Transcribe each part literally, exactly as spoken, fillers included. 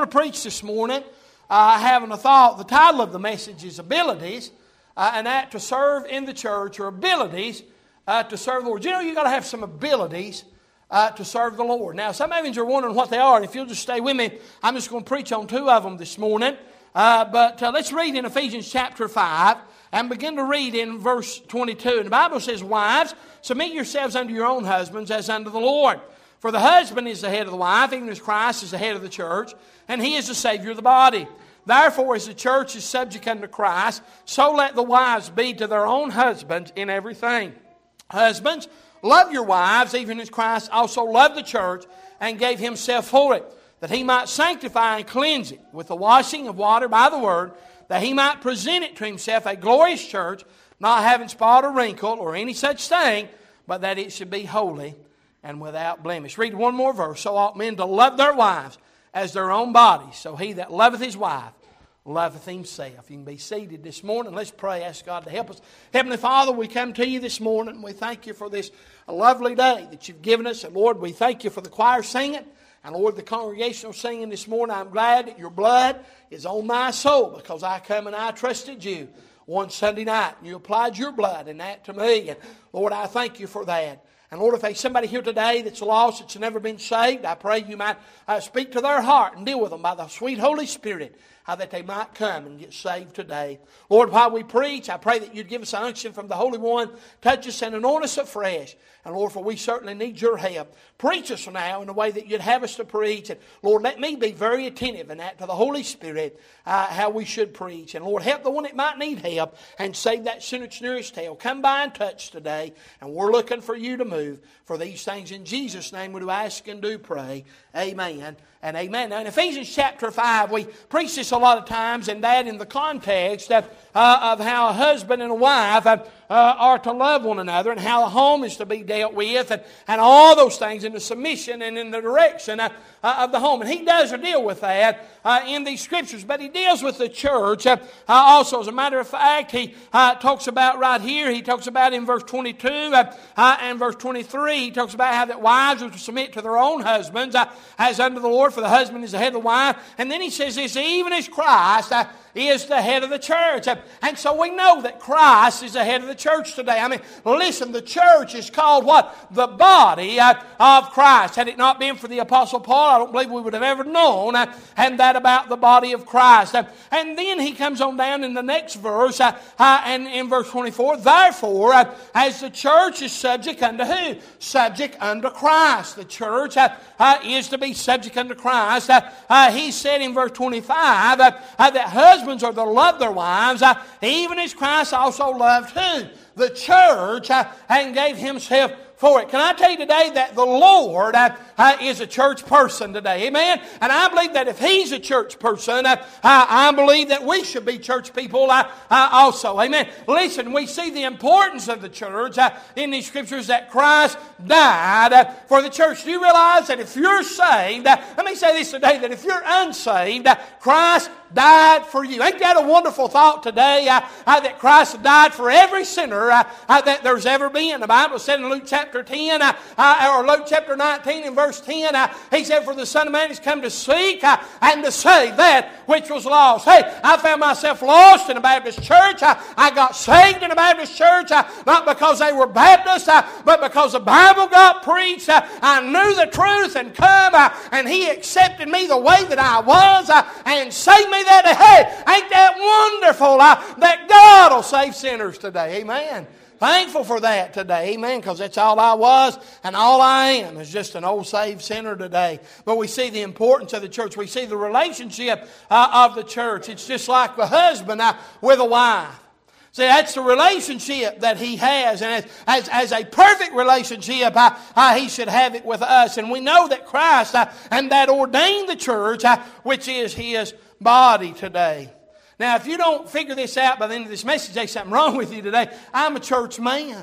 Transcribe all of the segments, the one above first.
want to preach this morning, uh, having a thought. The title of the message is Abilities, uh, and that to serve in the church, or abilities uh, to serve the Lord. You know, you've got to have some abilities uh, to serve the Lord. Now, some of you are wondering what they are, and if you'll just stay with me, I'm just going to preach on two of them this morning. Uh, but uh, let's read in Ephesians chapter five and begin to read in verse twenty-two. And the Bible says, "Wives, submit yourselves unto your own husbands as unto the Lord. For the husband is the head of the wife, even as Christ is the head of the church, and he is the Savior of the body. Therefore, as the church is subject unto Christ, so let the wives be to their own husbands in everything. Husbands, love your wives, even as Christ also loved the church and gave himself for it, that he might sanctify and cleanse it with the washing of water by the word, that he might present it to himself a glorious church, not having spot or wrinkle or any such thing, but that it should be holy and without blemish." Read one more verse. "So ought men to love their wives as their own bodies. So he that loveth his wife loveth himself." You can be seated this morning. Let's pray. Ask God to help us. Heavenly Father, we come to you this morning. We thank you for this lovely day that you've given us. And Lord, we thank you for the choir singing. And Lord, the congregational singing this morning. I'm glad that your blood is on my soul, because I come and I trusted you one Sunday night. And you applied your blood and that to me. And Lord, I thank you for that. And Lord, if there's somebody here today that's lost, that's never been saved, I pray you might uh, speak to their heart and deal with them by the sweet Holy Spirit, how that they might come and get saved today. Lord, while we preach, I pray that you'd give us an unction from the Holy One, touch us and anoint us afresh. And Lord, for we certainly need your help. Preach us now in the way that you'd have us to preach. And Lord, let me be very attentive in that to the Holy Spirit, uh, how we should preach. And Lord, help the one that might need help and save that sinner that's nearest hell. Come by and touch today. And we're looking for you to move. For these things in Jesus' name we do ask and do pray. Amen and amen. Now in Ephesians chapter five, we preach this a lot of times, and that in the context of, uh, of how a husband and a wife uh, uh, are to love one another, and how a home is to be dealt with, and, and all those things in the submission and in the direction uh, uh, of the home. And he does deal with that uh, in these scriptures, but he deals with the church uh, uh, also. As a matter of fact, he uh, talks about right here, he talks about in verse twenty-two uh, uh, and verse twenty-three, he talks about how that wives are to submit to their own husbands uh, as unto the Lord, for the husband is the head of the wife. And then he says this, even as Christ uh, is the head of the church. Uh, and so we know that Christ is the head of the church today. I mean, listen, the church is called what? The body uh, of Christ. Had it not been for the Apostle Paul, I don't believe we would have ever known uh, and that about the body of Christ. Uh, and then he comes on down in the next verse, uh, uh, and in verse twenty-four, "Therefore, uh, as the church is subject unto who? Subject unto Christ." The church uh, uh, is to be subject unto Christ. Uh, uh, he said in verse twenty-five uh, uh, that husbands are to love their wives, uh, even as Christ also loved who? The church, uh, and gave himself for it. Can I tell you today that the Lord uh, uh, is a church person today? Amen? And I believe that if He's a church person, uh, uh, I believe that we should be church people uh, uh, also. Amen? Listen, we see the importance of the church uh, in these scriptures, that Christ died uh, for the church. Do you realize that if you're saved, uh, let me say this today, that if you're unsaved, uh, Christ died for you. Ain't that a wonderful thought today, uh, uh, that Christ died for every sinner uh, uh, that there's ever been? The Bible said in Luke chapter ten, uh, uh, or Luke chapter nineteen and verse ten, uh, he said, "For the Son of Man is come to seek uh, and to save that which was lost." Hey, I found myself lost in a Baptist church. Uh, I got saved in a Baptist church, uh, not because they were Baptists, uh, but because the Bible got preached. Uh, I knew the truth and come, uh, and He accepted me the way that I was uh, and saved me that day. Hey, ain't that wonderful uh, that God will save sinners today? Amen. Thankful for that today, amen, because that's all I was and all I am is just an old saved sinner today. But we see the importance of the church. We see the relationship uh, of the church. It's just like the husband uh, with a wife. See, that's the relationship that he has. And as, as, as a perfect relationship, uh, uh, he should have it with us. And we know that Christ uh, and that ordained the church, uh, which is His body today. Now, if you don't figure this out by the end of this message, there's something wrong with you today. I'm a church man.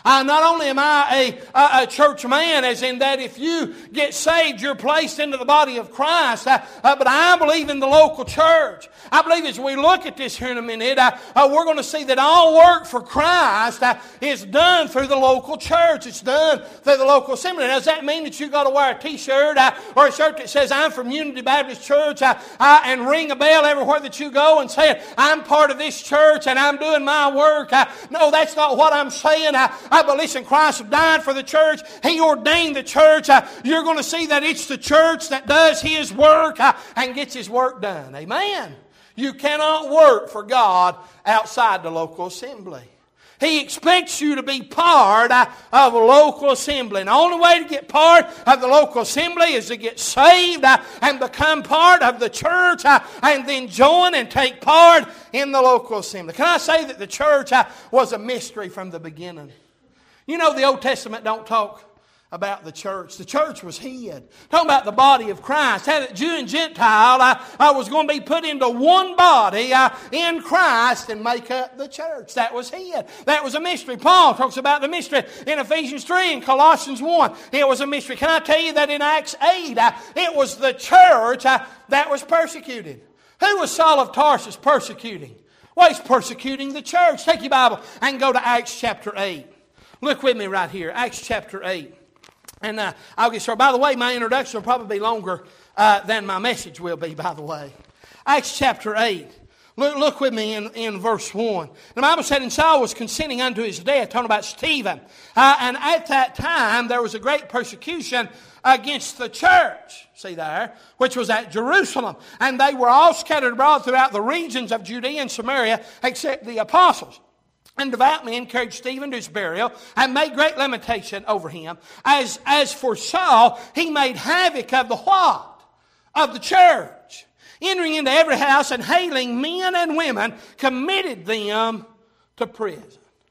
Uh, not only am I a, a, a church man, as in that if you get saved, you're placed into the body of Christ, uh, uh, but I believe in the local church. I believe as we look at this here in a minute, uh, uh, we're going to see that all work for Christ uh, is done through the local church. It's done through the local assembly. Now, does that mean that you've got to wear a t-shirt uh, or a shirt that says, I'm from Unity Baptist Church, uh, uh, and ring a bell everywhere that you go and say, I'm part of this church and I'm doing my work? Uh, no, that's not what I'm saying. Uh, I believe, listen, Christ died for the church. He ordained the church. Uh, you're going to see that it's the church that does His work uh, and gets His work done. Amen. You cannot work for God outside the local assembly. He expects you to be part uh, of a local assembly. And the only way to get part of the local assembly is to get saved uh, and become part of the church uh, and then join and take part in the local assembly. Can I say that the church uh, was a mystery from the beginning? You know, the Old Testament don't talk about the church. The church was hid. Talking about the body of Christ. How that Jew and Gentile uh, uh, was going to be put into one body uh, in Christ and make up the church. That was hid. That was a mystery. Paul talks about the mystery in Ephesians three and Colossians one. It was a mystery. Can I tell you that in Acts eight, uh, it was the church uh, that was persecuted. Who was Saul of Tarsus persecuting? Well, he's persecuting the church. Take your Bible and go to Acts chapter eight. Look with me right here, Acts chapter eight. And uh, I'll get started. By the way, my introduction will probably be longer uh, than my message will be, by the way. Acts chapter eight. Look, look with me in, in verse one. The Bible said, and Saul was consenting unto his death, talking about Stephen. Uh, and at that time, there was a great persecution against the church, see there, which was at Jerusalem. And they were all scattered abroad throughout the regions of Judea and Samaria, except the apostles. And devout men carried Stephen to his burial and made great lamentation over him. As, as for Saul, he made havoc of the what? Of the church. Entering into every house and hailing men and women, committed them to prison.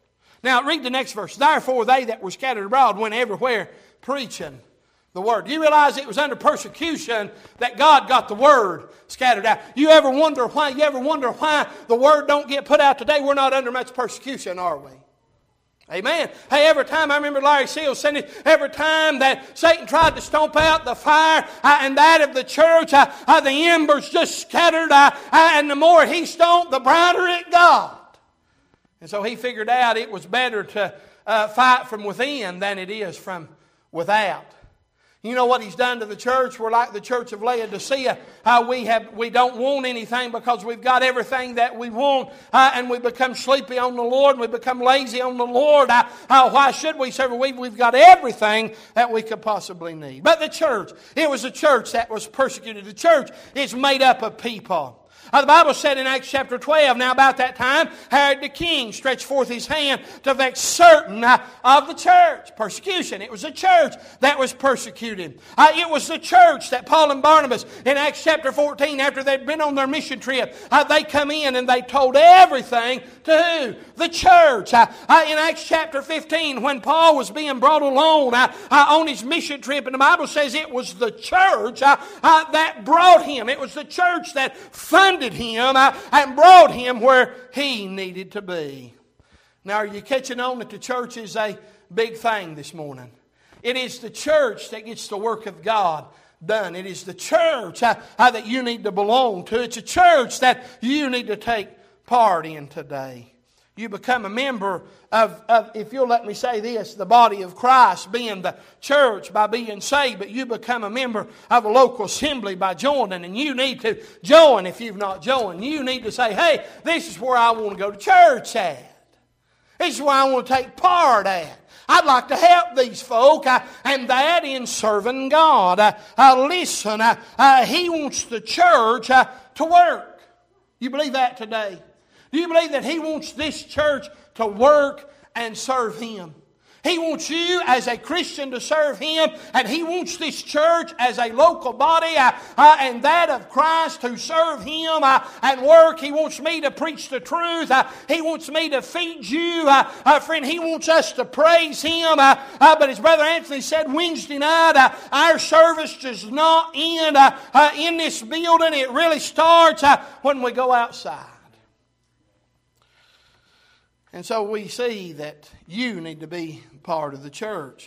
Now read the next verse. Therefore they that were scattered abroad went everywhere preaching the word. Do you realize it was under persecution that God got the word scattered out? You ever wonder why? You ever wonder why the word don't get put out today? We're not under much persecution, are we? Amen. Hey, every time, I remember Larry Seals saying it, every time that Satan tried to stomp out the fire uh, and that of the church, uh, uh, the embers just scattered, uh, uh, and the more he stomped, the brighter it got. And so he figured out it was better to uh, fight from within than it is from without. You know what he's done to the church? We're like the church of Laodicea. Uh, we have we don't want anything because we've got everything that we want, uh, and we become sleepy on the Lord, and we become lazy on the Lord. Uh, uh, why should we serve? We, we've got everything that we could possibly need. But the church, it was a church that was persecuted. The church is made up of people. Uh, the Bible said in Acts chapter twelve, now about that time, Herod the king stretched forth his hand to vex certain uh, of the church. Persecution. It was the church that was persecuted. Uh, it was the church that Paul and Barnabas in Acts chapter fourteen, after they'd been on their mission trip, uh, they come in and they told everything to who? The church. Uh, uh, in Acts chapter fifteen, when Paul was being brought along uh, uh, on his mission trip, and the Bible says it was the church uh, uh, that brought him. It was the church that funded him uh, and brought him where he needed to be. Now, are you catching on that the church is a big thing this morning? It is the church that gets the work of God done. It is the church uh, uh, that you need to belong to. It's a church that you need to take part in today. You become a member of, of, if you'll let me say this, the body of Christ, being the church by being saved, but you become a member of a local assembly by joining, and you need to join if you've not joined. You need to say, hey, this is where I want to go to church at. This is where I want to take part at. I'd like to help these folk, uh, and that in serving God. Uh, uh, listen, uh, uh, He wants the church uh, to work. You believe that today? Do you believe that He wants this church to work and serve Him? He wants you as a Christian to serve Him, and He wants this church as a local body uh, uh, and that of Christ to serve Him uh, and work. He wants me to preach the truth. Uh, he wants me to feed you. Uh, uh, friend, He wants us to praise Him. Uh, uh, but as Brother Anthony said Wednesday night, uh, our service does not end uh, uh, in this building. It really starts uh, when we go outside. And so we see that you need to be part of the church.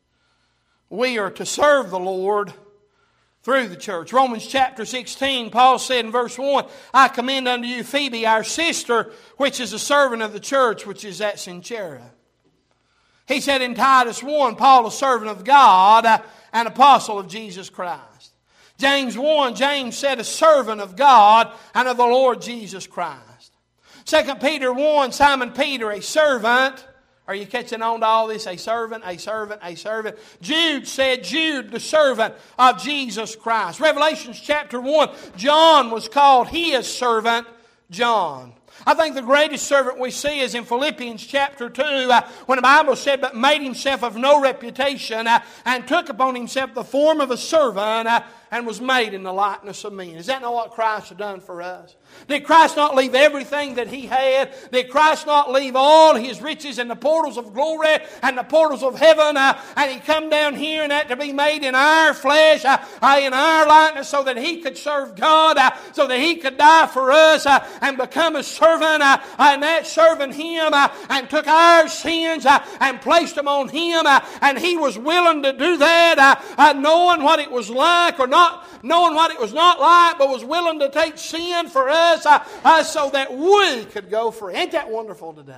We are to serve the Lord through the church. Romans chapter sixteen, Paul said in verse one, I commend unto you Phoebe, our sister, which is a servant of the church, which is at Cenchrea. He said in Titus one, Paul, a servant of God, uh, an apostle of Jesus Christ. James one, James said, a servant of God and of the Lord Jesus Christ. Second Peter one, Simon Peter, a servant. Are you catching on to all this? A servant, a servant, a servant. Jude said, Jude, the servant of Jesus Christ. Revelation chapter one, John was called his servant, John. I think the greatest servant we see is in Philippians chapter two, uh, when the Bible said, but made himself of no reputation, uh, and took upon himself the form of a servant, uh, and was made in the likeness of men. Is that not what Christ has done for us? Did Christ not leave everything that He had? Did Christ not leave all His riches in the portals of glory and the portals of heaven? Uh, and He come down here and that to be made in our flesh, uh, uh, in our likeness, so that He could serve God, uh, so that He could die for us uh, and become a servant, uh, and that serving Him uh, and took our sins uh, and placed them on Him, uh, and He was willing to do that, uh, uh, knowing what it was like or not. Not knowing what it was not like, but was willing to take sin for us uh, uh, so that we could go free. Ain't that wonderful today?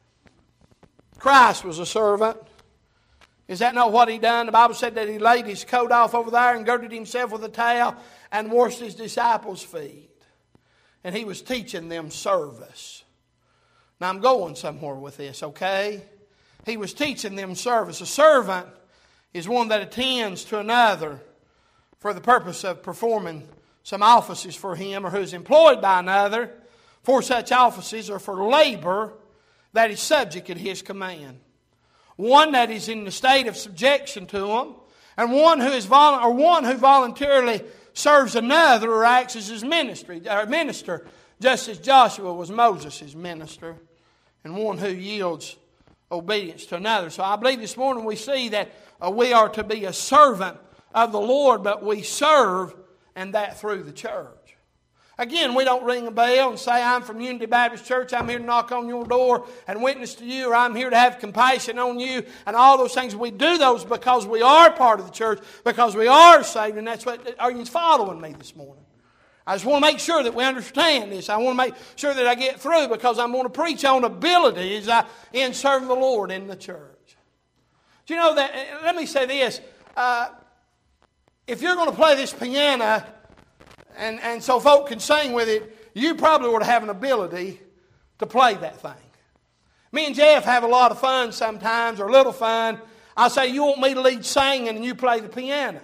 Christ was a servant. Is that not what He done? The Bible said that He laid His coat off over there and girded Himself with a towel and washed His disciples' feet. And He was teaching them service. Now I'm going somewhere with this, okay? He was teaching them service. A servant is one that attends to another for the purpose of performing some offices for him, or who is employed by another for such offices, or for labor that is subject at his command. One that is in the state of subjection to him, and one who is vol- or one who voluntarily serves another or acts as his ministry, or minister, just as Joshua was Moses' minister, and one who yields obedience to another. So I believe this morning we see that uh, we are to be a servant of the Lord, but we serve, and that through the church. Again, we don't ring a bell and say, I'm from Unity Baptist Church, I'm here to knock on your door and witness to you, or I'm here to have compassion on you, and all those things. We do those because we are part of the church, because we are saved, and that's what, are you following me this morning? I just want to make sure that we understand this. I want to make sure that I get through, because I'm going to preach on abilities uh, in serving the Lord in the church. Do you know that, let me say this, uh, if you're going to play this piano and, and so folk can sing with it, you probably ought to have an ability to play that thing. Me and Jeff have a lot of fun sometimes, or a little fun. I'll say, you want me to lead singing and you play the piano.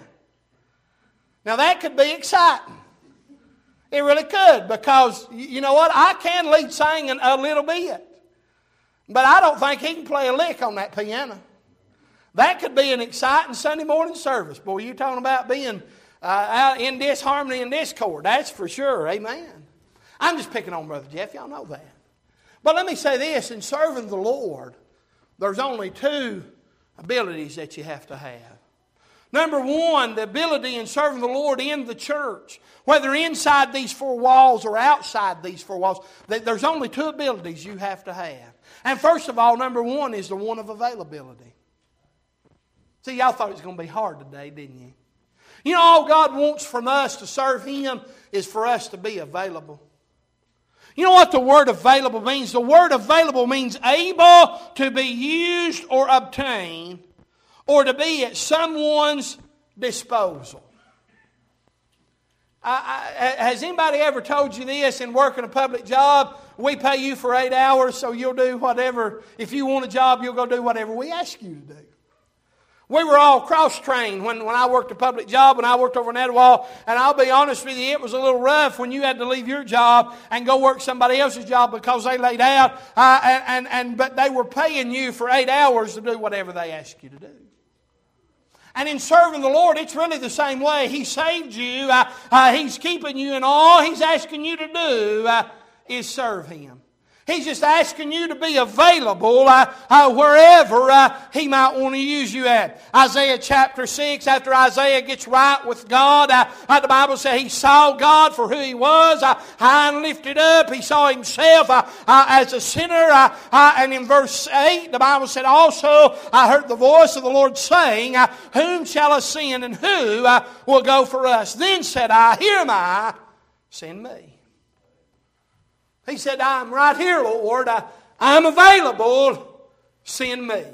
Now that could be exciting. It really could, because you know what? I can lead singing a little bit. But I don't think he can play a lick on that piano. That could be an exciting Sunday morning service. Boy, you're talking about being uh, out in disharmony and discord. That's for sure. Amen. I'm just picking on Brother Jeff. Y'all know that. But let me say this. In serving the Lord, there's only two abilities that you have to have. Number one, the ability in serving the Lord in the church. Whether inside these four walls or outside these four walls, there's only two abilities you have to have. And first of all, number one is the one of availability. See, y'all thought it was going to be hard today, didn't you? You know, all God wants from us to serve Him is for us to be available. You know what the word available means? The word available means able to be used or obtained, or to be at someone's disposal. I, I, has anybody ever told you this in working a public job? We pay you for eight hours, so you'll do whatever. If you want a job, you'll go do whatever we ask you to do. We were all cross-trained when, when I worked a public job, when I worked over in Etowah, and I'll be honest with you, it was a little rough when you had to leave your job and go work somebody else's job because they laid out, uh, and, and, and but they were paying you for eight hours to do whatever they asked you to do. And in serving the Lord, it's really the same way. He saved you, uh, uh, He's keeping you, and all He's asking you to do uh, is serve Him. He's just asking you to be available uh, uh, wherever uh, He might want to use you at. Isaiah chapter six, after Isaiah gets right with God, uh, uh, the Bible says he saw God for who He was, uh, high and lifted up. He saw himself uh, uh, as a sinner. Uh, uh, and in verse eight, the Bible said, also I heard the voice of the Lord saying, uh, whom shall ascend and who uh, will go for us? Then said I, here am I, send me. He said, I'm right here, Lord. I, I'm available. Send me.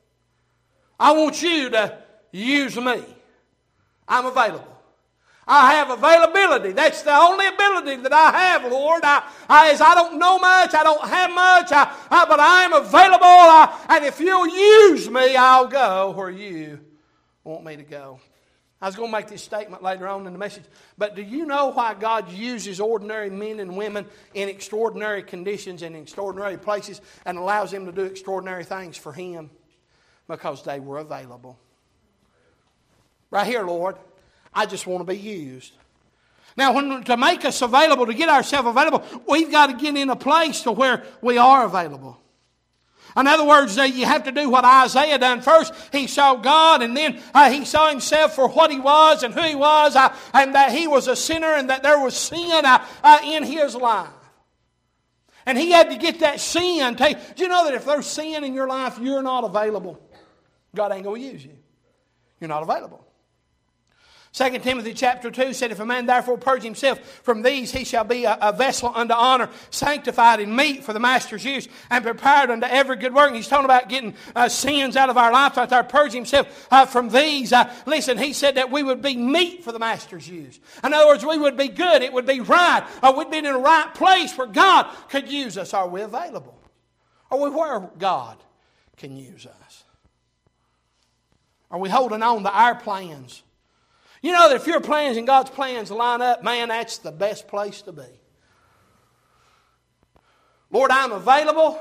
I want you to use me. I'm available. I have availability. That's the only ability that I have, Lord. I, I, as I don't know much, I don't have much, I, I, but I am available. I, and if you'll use me, I'll go where you want me to go. I was going to make this statement later on in the message, but do you know why God uses ordinary men and women in extraordinary conditions and in extraordinary places and allows them to do extraordinary things for Him? Because they were available. Right here, Lord, I just want to be used. Now, when, to make us available, to get ourselves available, we've got to get in a place to where we are available. In other words, uh, you have to do what Isaiah done first. He saw God, and then uh, he saw himself for what he was and who he was, uh, and that he was a sinner and that there was sin uh, uh, in his life. And he had to get that sin. Do you know that if there's sin in your life, you're not available? God ain't going to use you. You're not available. Second Timothy chapter two said, if a man therefore purge himself from these, he shall be a, a vessel unto honor, sanctified and meet for the master's use, and prepared unto every good work. And he's talking about getting uh, sins out of our life right there, purge himself uh, from these. Uh, listen, he said that we would be meet for the master's use. In other words, we would be good. It would be right. Uh, we'd be in the right place where God could use us. Are we available? Are we where God can use us? Are we holding on to our plans? You know that if your plans and God's plans line up, man, that's the best place to be. Lord, I'm available.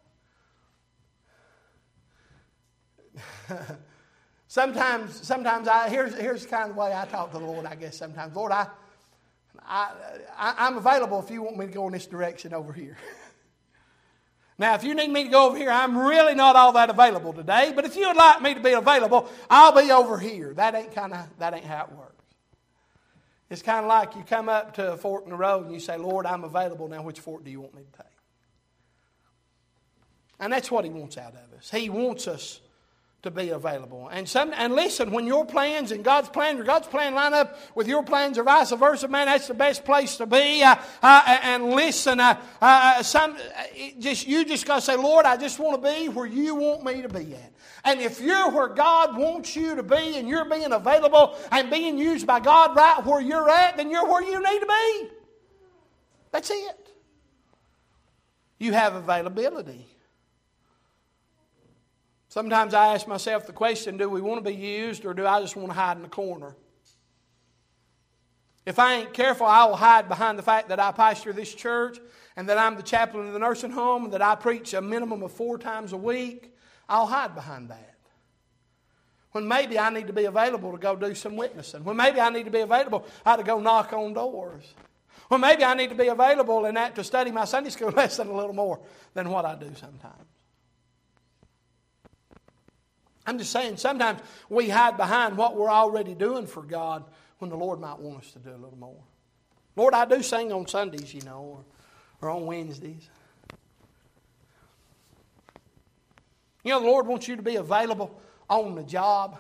sometimes, sometimes I here's here's kind of the way I talk to the Lord. I guess sometimes, Lord, I, I, I I'm available if you want me to go in this direction over here. Now, if you need me to go over here, I'm really not all that available today. But if you would like me to be available, I'll be over here. That ain't kind of that ain't how it works. It's kind of like you come up to a fork in the road and you say, Lord, I'm available. Now, which fork do you want me to take? And that's what He wants out of us. He wants us to be available. And some, and listen, when your plans and God's plans or God's plan line up with your plans or vice versa, man, that's the best place to be. Uh, uh, and listen, uh, uh, some just you just got to say, Lord, I just want to be where you want me to be at. And if you're where God wants you to be and you're being available and being used by God right where you're at, then you're where you need to be. That's it. You have availability. Sometimes I ask myself the question, do we want to be used or do I just want to hide in the corner? If I ain't careful, I will hide behind the fact that I pastor this church and that I'm the chaplain of the nursing home and that I preach a minimum of four times a week. I'll hide behind that. When maybe I need to be available to go do some witnessing. When maybe I need to be available uh, to go knock on doors. When maybe I need to be available in that to study my Sunday school lesson a little more than what I do sometimes. I'm just saying, sometimes we hide behind what we're already doing for God when the Lord might want us to do a little more. Lord, I do sing on Sundays, you know, or, or on Wednesdays. You know, the Lord wants you to be available on the job.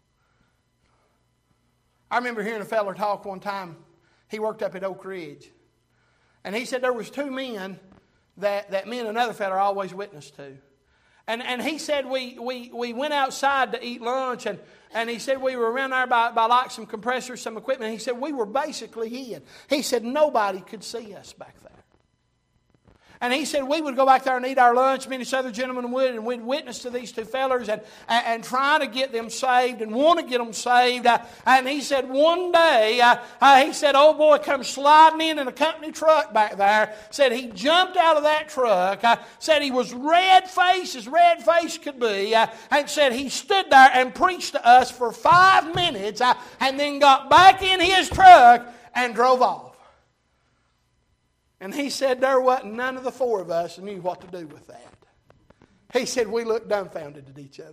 I remember hearing a fella talk one time. He worked up at Oak Ridge. And he said there was two men that, that me and another fella always witnessed to. And and he said we, we, we went outside to eat lunch, and, and he said we were around there by, by like some compressors, some equipment. He said we were basically hid. He said nobody could see us back there. And he said we would go back there and eat our lunch, me and this other gentleman would, and we'd witness to these two fellers and, and, and try to get them saved and want to get them saved. Uh, and he said one day, uh, uh, he said, old boy comes sliding in in a company truck back there. Said he jumped out of that truck. Uh, said he was red-faced as red-faced could be. Uh, and said he stood there and preached to us for five minutes uh, and then got back in his truck and drove off. And he said there wasn't none of the four of us knew what to do with that. He said we looked dumbfounded at each other.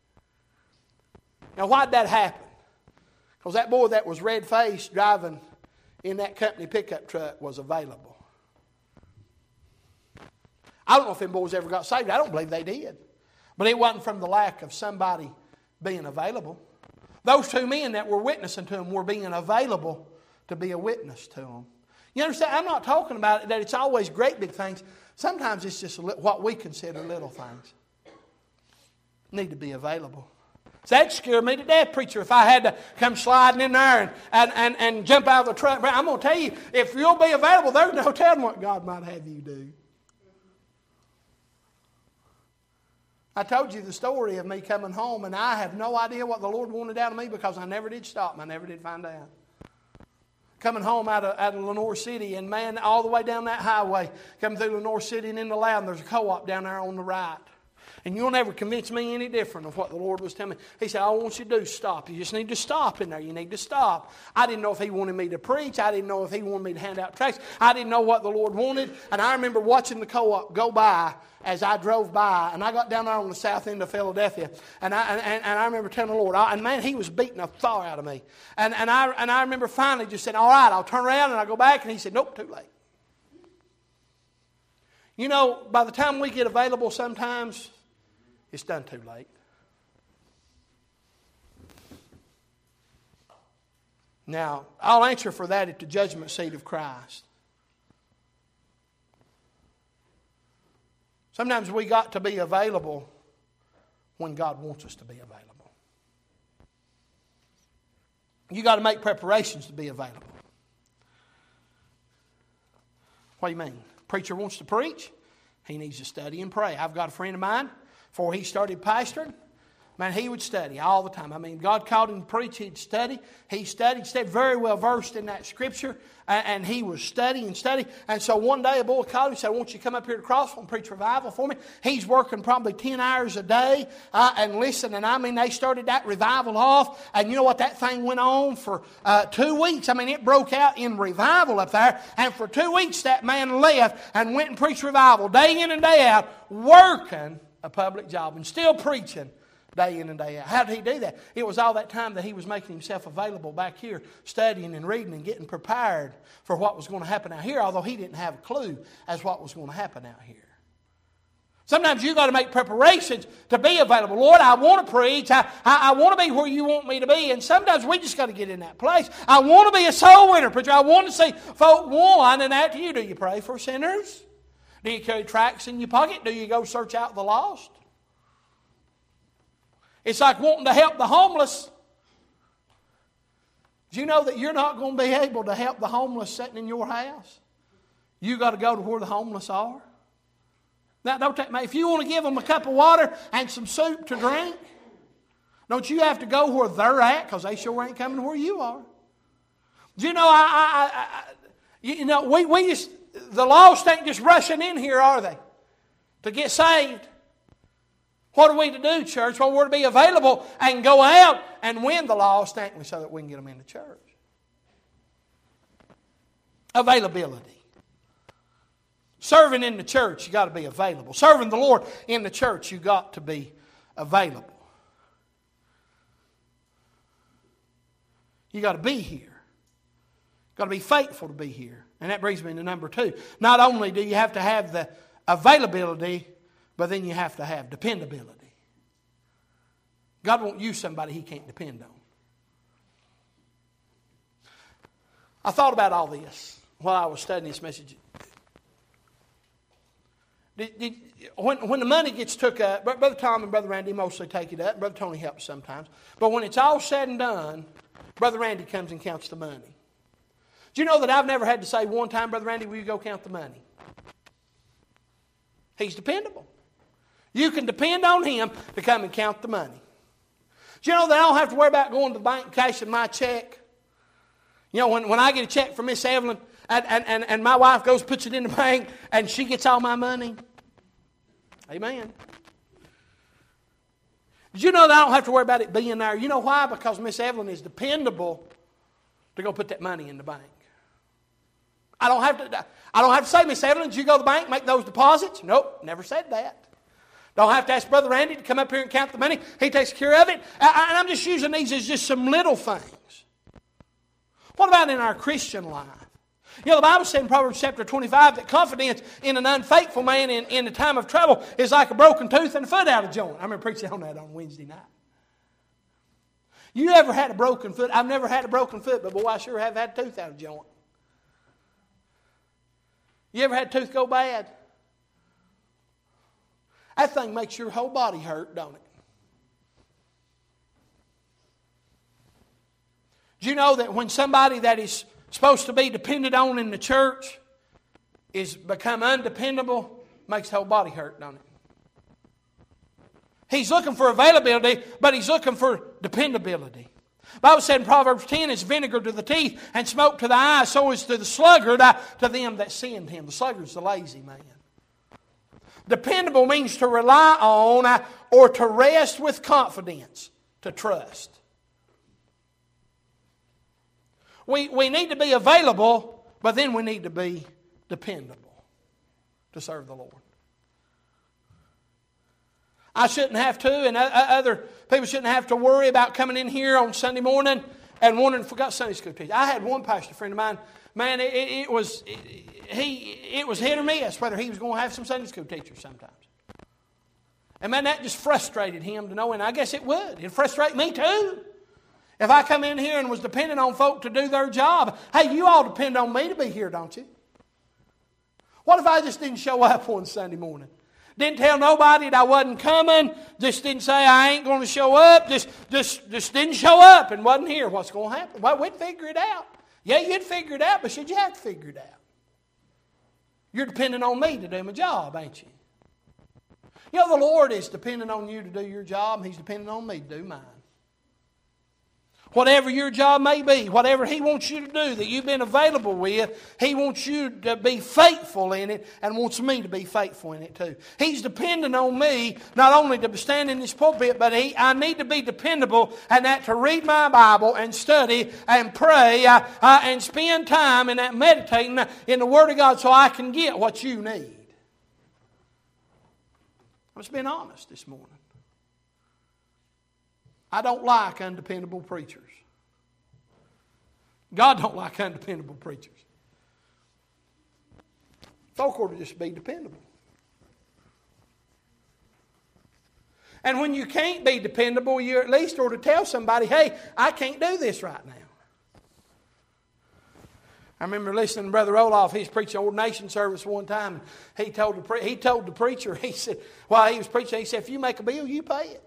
Now why'd that happen? Because that boy that was red-faced driving in that company pickup truck was available. I don't know if them boys ever got saved. I don't believe they did. But it wasn't from the lack of somebody being available. Those two men that were witnessing to him were being available to be a witness to them. You understand? I'm not talking about that it's always great big things. Sometimes it's just what we consider little things. Need to be available. So that scared me to death, preacher, if I had to come sliding in there and, and, and, and jump out of the truck. I'm going to tell you, if you'll be available, there's no telling what God might have you do. I told you the story of me coming home, and I have no idea what the Lord wanted out of me because I never did stop and I never did find out. Coming home out of, out of Lenore City, and man, all the way down that highway, coming through Lenore City and into Loudon, there's a co-op down there on the right. And you'll never convince me any different of what the Lord was telling me. He said, all I want you to do is stop. You just need to stop in there. You need to stop. I didn't know if He wanted me to preach. I didn't know if He wanted me to hand out tracts. I didn't know what the Lord wanted. And I remember watching the co-op go by as I drove by. And I got down there on the south end of Philadelphia. And I, and, and I remember telling the Lord, and man, He was beating the fire out of me. And, and, I, and I remember finally just saying, all right, I'll turn around and I'll go back. And He said, nope, too late. You know, by the time we get available sometimes, it's done too late. Now, I'll answer for that at the judgment seat of Christ. Sometimes we got to be available when God wants us to be available. You got to make preparations to be available. What do you mean? Preacher wants to preach. He needs to study and pray. I've got a friend of mine. Before he started pastoring, man, he would study all the time. I mean, God called him to preach. He'd study. He studied, stayed very well versed in that Scripture, and, and he was studying and studying. And so one day a boy called him and said, I want you to come up here to Crossville and preach revival for me. He's working probably ten hours a day uh, and listen. And I mean, they started that revival off, and you know what? That thing went on for uh, two weeks. I mean, it broke out in revival up there. And for two weeks, that man left and went and preached revival day in and day out, working a public job and still preaching day in and day out. How did he do that? It was all that time that he was making himself available back here, studying and reading and getting prepared for what was going to happen out here, although he didn't have a clue as what was going to happen out here. Sometimes you've got to make preparations to be available. Lord, I want to preach. I, I, I want to be where you want me to be. And sometimes we just got to get in that place. I want to be a soul winner, preacher. I want to see folk won. And after you, do you pray for sinners? Do you carry tracts in your pocket? Do you go search out the lost? It's like wanting to help the homeless. Do you know that you're not going to be able to help the homeless sitting in your house? You got to go to where the homeless are. Now, don't take me. If you want to give them a cup of water and some soup to drink, don't you have to go where they're at, because they sure ain't coming where you are. Do you know? I, I, I, you know, we we just. The lost ain't just rushing in here, are they? To get saved. What are we to do, church? Well, we're to be available and go out and win the lost, ain't we, so that we can get them into church. Availability. Serving in the church, you got to be available. Serving the Lord in the church, you got to be available. You got to be here. Got to be faithful to be here. And that brings me to number two. Not only do you have to have the availability, but then you have to have dependability. God won't use somebody He can't depend on. I thought about all this while I was studying this message. Did, did, when, when the money gets took up, Brother Tom and Brother Randy mostly take it up. Brother Tony helps sometimes. But when it's all said and done, Brother Randy comes and counts the money. Do you know that I've never had to say one time, Brother Randy, will you go count the money? He's dependable. You can depend on him to come and count the money. Do you know that I don't have to worry about going to the bank and cashing my check? You know, when, when I get a check from Miss Evelyn and, and, and, and my wife goes puts it in the bank and she gets all my money. Amen. Did you know that I don't have to worry about it being there? You know why? Because Miss Evelyn is dependable to go put that money in the bank. I don't have to, I don't have to say, Miss Evelyn, did you go to the bank, make those deposits? Nope, never said that. Don't have to ask Brother Randy to come up here and count the money. He takes care of it. And I'm just using these as just some little things. What about in our Christian life? You know, the Bible said in Proverbs chapter twenty-five that confidence in an unfaithful man in, in the time of trouble is like a broken tooth and a foot out of joint. I remember preaching on that on Wednesday night. You ever had a broken foot? I've never had a broken foot, but boy, I sure have had a tooth out of joint. You ever had a tooth go bad? That thing makes your whole body hurt, don't it? Do you know that when somebody that is supposed to be depended on in the church is become undependable, makes the whole body hurt, don't it? He's looking for availability, but he's looking for dependability. The Bible said in Proverbs ten, it's vinegar to the teeth and smoke to the eyes, so is to the sluggard, uh, to them that send him. The sluggard's the lazy man. Dependable means to rely on uh, or to rest with confidence, to trust. We, we need to be available, but then we need to be dependable to serve the Lord. I shouldn't have to, and other people shouldn't have to worry about coming in here on Sunday morning and wondering if we got Sunday school teachers. I had one pastor friend of mine, man, it, it was it, he it was hit or miss whether he was going to have some Sunday school teachers sometimes. And man, that just frustrated him to know, and I guess it would. It'd frustrate me too. If I come in here and was dependent on folk to do their job, hey, you all depend on me to be here, don't you? What if I just didn't show up one Sunday morning? Didn't tell nobody that I wasn't coming. Just didn't say I ain't going to show up. Just, just, just didn't show up and wasn't here. What's going to happen? Well, we'd figure it out. Yeah, you'd figure it out, but should you have to figure it out? You're depending on me to do my job, ain't you? You know, the Lord is depending on you to do your job, and He's depending on me to do mine. Whatever your job may be, whatever He wants you to do that you've been available with, He wants you to be faithful in it and wants me to be faithful in it too. He's dependent on me not only to stand in this pulpit, but he, I need to be dependable and that to read my Bible and study and pray uh, uh, and spend time in that meditating in the Word of God so I can get what you need. I'm just being honest this morning. I don't like undependable preachers. God don't like undependable preachers. Folk ought to just be dependable. And when you can't be dependable, you at least ought to tell somebody, hey, I can't do this right now. I remember listening to Brother Olaf. He was preaching ordination service one time. And he told the pre- he told the preacher, he said, while he was preaching, he said, if you make a bill, you pay it.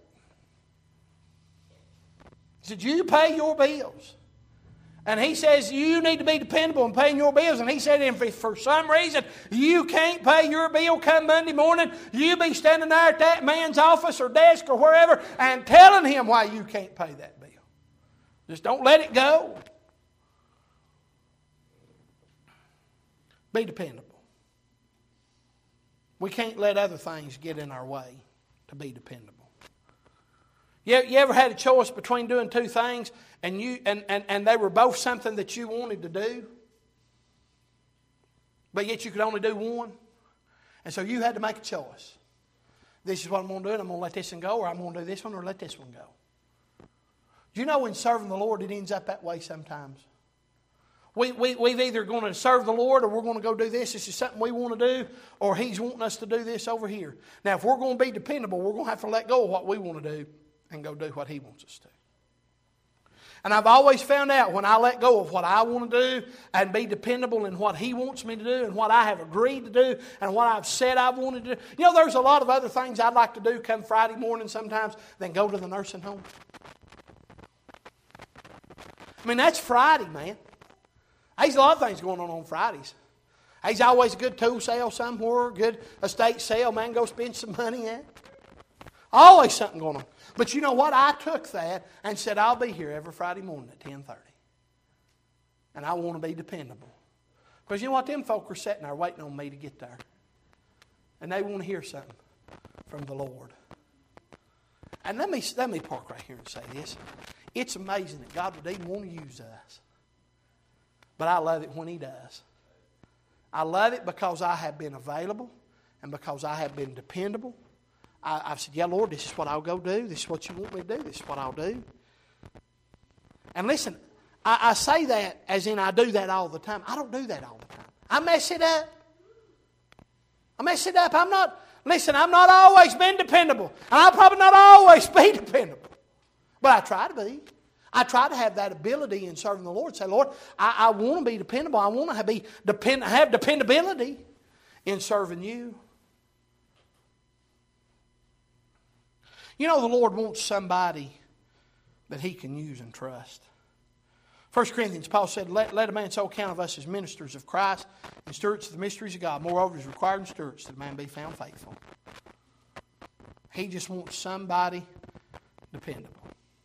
He said, you pay your bills. And he says, you need to be dependable in paying your bills. And he said, if for some reason you can't pay your bill come Monday morning, you be standing there at that man's office or desk or wherever and telling him why you can't pay that bill. Just don't let it go. Be dependable. We can't let other things get in our way to be dependable. You, you ever had a choice between doing two things and, you, and, and, and they were both something that you wanted to do, but yet you could only do one? And so you had to make a choice. This is what I'm going to do, and I'm going to let this one go, or I'm going to do this one or let this one go. Do you know in serving the Lord it ends up that way sometimes? We, we, we've either going to serve the Lord or we're going to go do this. This is something we want to do, or He's wanting us to do this over here. Now, if we're going to be dependable, we're going to have to let go of what we want to do and go do what He wants us to. And I've always found out when I let go of what I want to do and be dependable in what He wants me to do and what I have agreed to do and what I've said I've wanted to do. You know, there's a lot of other things I'd like to do come Friday morning sometimes than go to the nursing home. I mean, that's Friday, man. There's a lot of things going on on Fridays. There's always a good tool sale somewhere, good estate sale, man, go spend some money at. Always something going on. But you know what? I took that and said, I'll be here every Friday morning at ten thirty. And I want to be dependable. Because you know what? Them folk are sitting there waiting on me to get there. And they want to hear something from the Lord. And let me, let me park right here and say this. It's amazing that God would even want to use us. But I love it when He does. I love it because I have been available and because I have been dependable. I, I've said, yeah, Lord, this is what I'll go do. This is what you want me to do. This is what I'll do. And listen, I, I say that as in I do that all the time. I don't do that all the time. I mess it up. I mess it up. I'm not, listen, I've not always been dependable. And I'll probably not always be dependable. But I try to be. I try to have that ability in serving the Lord. Say, Lord, I, I want to be dependable. I want to be depend, have dependability in serving you. You know, the Lord wants somebody that He can use and trust. First Corinthians, Paul said, let, let a man so count of us as ministers of Christ and stewards of the mysteries of God. Moreover, it is required in stewards that a man be found faithful. He just wants somebody dependable.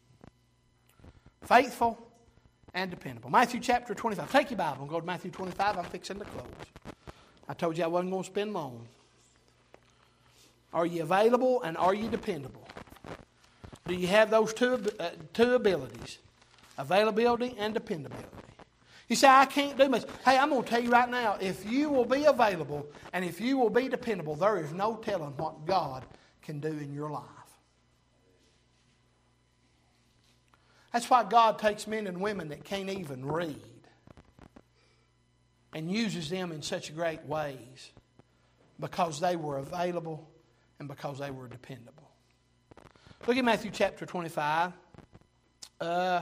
Faithful and dependable. Matthew chapter twenty-five. Take your Bible and go to Matthew twenty-five. I'm fixing to close. I told you I wasn't going to spend long. Are you available and are you dependable? Do you have those two, uh, two abilities? Availability and dependability. You say, I can't do much. Hey, I'm going to tell you right now, if you will be available and if you will be dependable, there is no telling what God can do in your life. That's why God takes men and women that can't even read and uses them in such great ways because they were available and because they were dependable. Look at Matthew chapter twenty-five. Uh,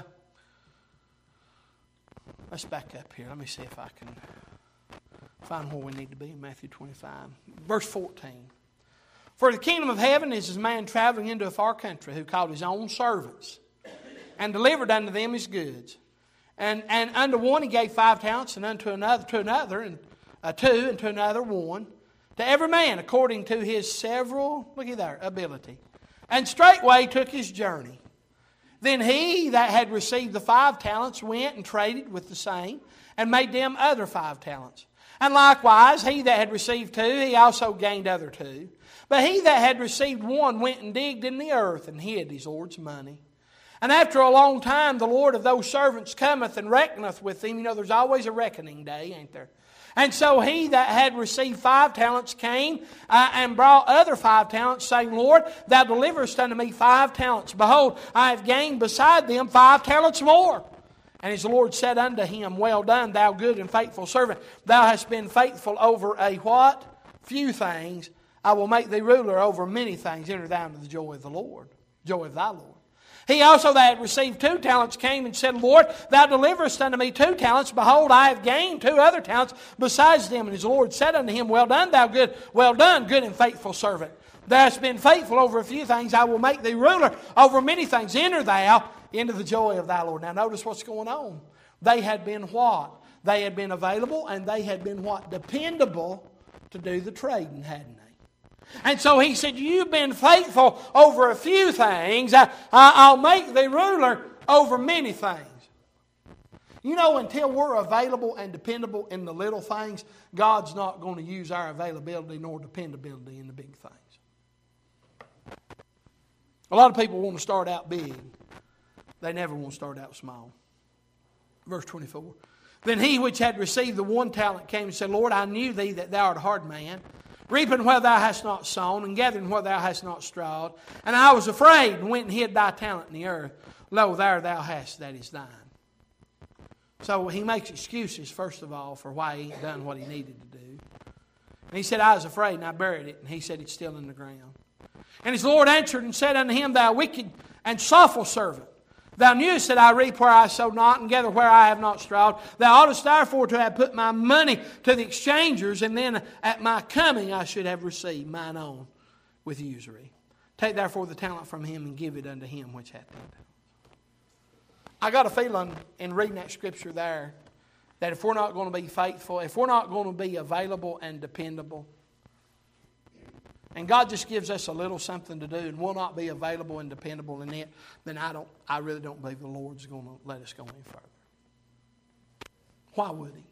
let's back up here. Let me see if I can find where we need to be in Matthew twenty-five. Verse fourteen. For the kingdom of heaven is as a man traveling into a far country who called his own servants and delivered unto them his goods. And and unto one he gave five talents, and unto another to another, and uh, two, and to another one. To every man according to his several, look at there, ability. And straightway took his journey. Then he that had received the five talents went and traded with the same, and made them other five talents. And likewise he that had received two, he also gained other two. But he that had received one went and digged in the earth, and hid his Lord's money. And after a long time, the Lord of those servants cometh and reckoneth with them. You know, there's always a reckoning day, ain't there? And so he that had received five talents came uh, and brought other five talents, saying, Lord, thou deliverest unto me five talents. Behold, I have gained beside them five talents more. And his Lord said unto him, Well done, thou good and faithful servant. Thou hast been faithful over a what? Few things. I will make thee ruler over many things. Enter thou into the joy of the Lord. Joy of thy Lord. He also that had received two talents came and said, Lord, thou deliverest unto me two talents. Behold, I have gained two other talents besides them. And his Lord said unto him, Well done, thou good, well done, good and faithful servant. Thou hast been faithful over a few things. I will make thee ruler over many things. Enter thou into the joy of thy Lord. Now notice what's going on. They had been what? They had been available and they had been what? Dependable to do the trading, hadn't they? And so he said, you've been faithful over a few things. I, I, I'll make thee ruler over many things. You know, until we're available and dependable in the little things, God's not going to use our availability nor dependability in the big things. A lot of people want to start out big. They never want to start out small. Verse twenty-four. Then he which had received the one talent came and said, Lord, I knew thee that thou art a hard man, reaping where thou hast not sown, and gathering where thou hast not strawed. And I was afraid, and went and hid thy talent in the earth. Lo, there thou hast, that is thine. So he makes excuses, first of all, for why he ain't done what he needed to do. And he said, I was afraid, and I buried it. And he said, it's still in the ground. And his Lord answered and said unto him, Thou wicked and slothful servant, thou knewest that I reap where I sow not, and gather where I have not strawed. Thou oughtest therefore to have put my money to the exchangers, and then at my coming I should have received mine own with usury. Take therefore the talent from him, and give it unto him which hath ten talents. I got a feeling in reading that scripture there that if we're not going to be faithful, if we're not going to be available and dependable, and God just gives us a little something to do, and we'll not be available and dependable in it, then I don't. I really don't believe the Lord's going to let us go any further. Why would He?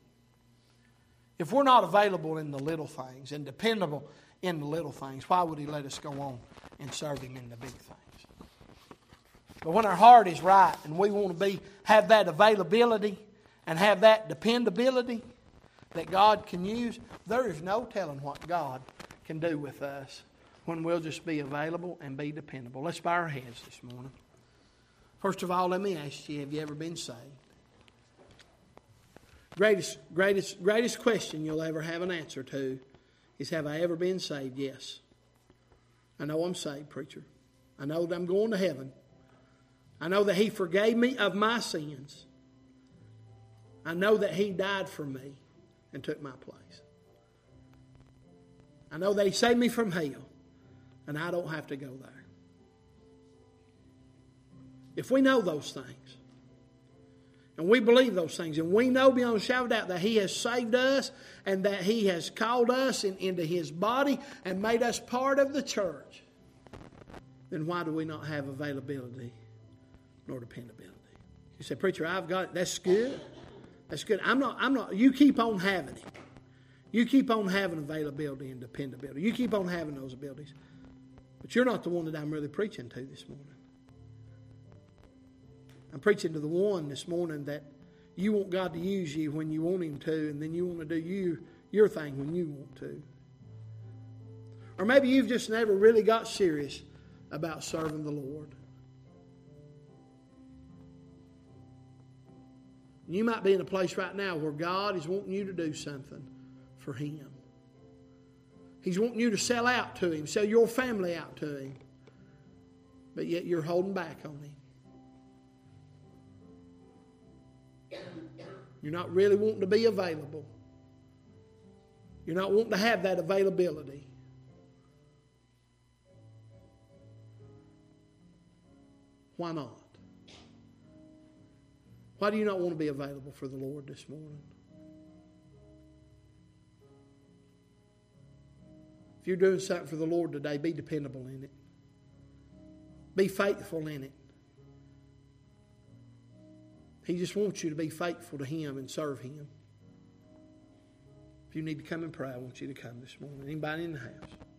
If we're not available in the little things and dependable in the little things, why would He let us go on and serve Him in the big things? But when our heart is right and we want to be have that availability and have that dependability, that God can use, there is no telling what God can do with us when we'll just be available and be dependable. Let's bow our heads this morning. First of all, let me ask you, have you ever been saved? Greatest, greatest, greatest question you'll ever have an answer to is, have I ever been saved? Yes. I know I'm saved, preacher. I know that I'm going to heaven. I know that He forgave me of my sins. I know that He died for me and took my place. I know that He saved me from hell, and I don't have to go there. If we know those things, and we believe those things, and we know beyond a shadow of doubt that He has saved us and that He has called us in, into His body and made us part of the church, then why do we not have availability nor dependability? You say, preacher, I've got it. That's good. That's good. I'm not, I'm not, you keep on having it. You keep on having availability and dependability. You keep on having those abilities. But you're not the one that I'm really preaching to this morning. I'm preaching to the one this morning that you want God to use you when you want Him to, and then you want to do you, your thing when you want to. Or maybe you've just never really got serious about serving the Lord. You might be in a place right now where God is wanting you to do something for Him. He's wanting you to sell out to Him, sell your family out to Him. But yet you're holding back on Him. You're not really wanting to be available. You're not wanting to have that availability. Why not? Why do you not want to be available for the Lord this morning? If you're doing something for the Lord today, be dependable in it. Be faithful in it. He just wants you to be faithful to Him and serve Him. If you need to come and pray, I want you to come this morning. Anybody in the house?